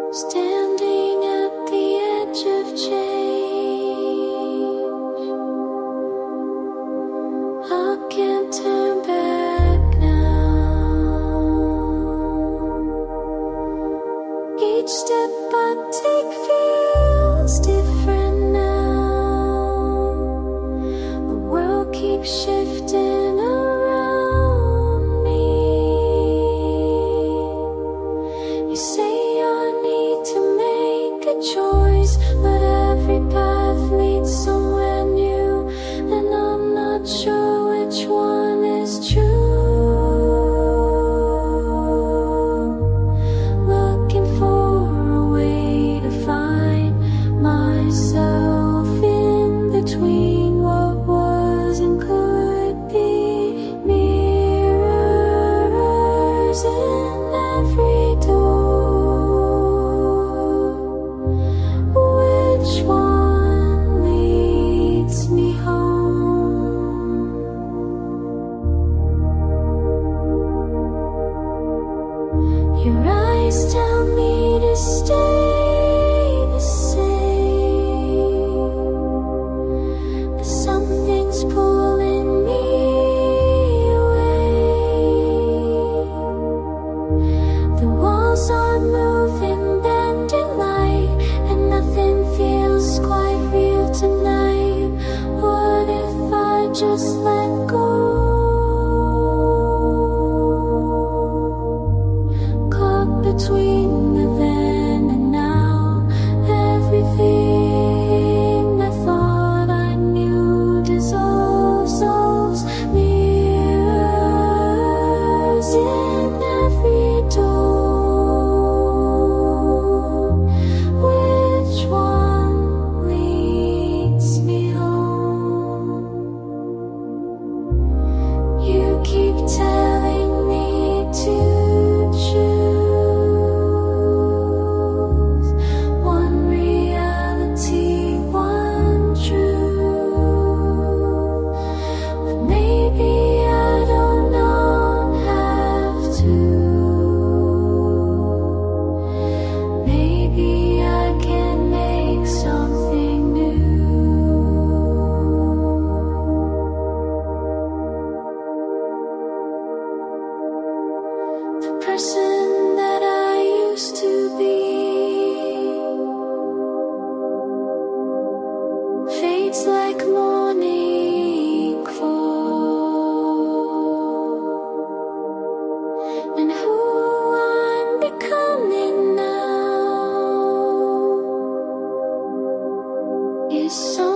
Standing at the edge of change, I can't turn back now. Each step I take feels different now. The world keeps shifting around me. You say choice, but every path leads somewhere new, and I'm not sure which one is true. Looking for a way to find myself in between what was and could be. Mirrors in every door. Which one leads me home? Your eyes tell me to stay the same, but something's pulling me away. The walls are moving, bending light, and nothing feels quite real tonight. What if I just let go? Caught between the then and now. Everything I thought I knew dissolves. Mirrors in every door. Which one leads me home? You keep telling me to choose one reality, one truth, but maybe I don't have to. Maybe I can make something new. The person that I used to be fades like morning fall, and who I'm becoming now is so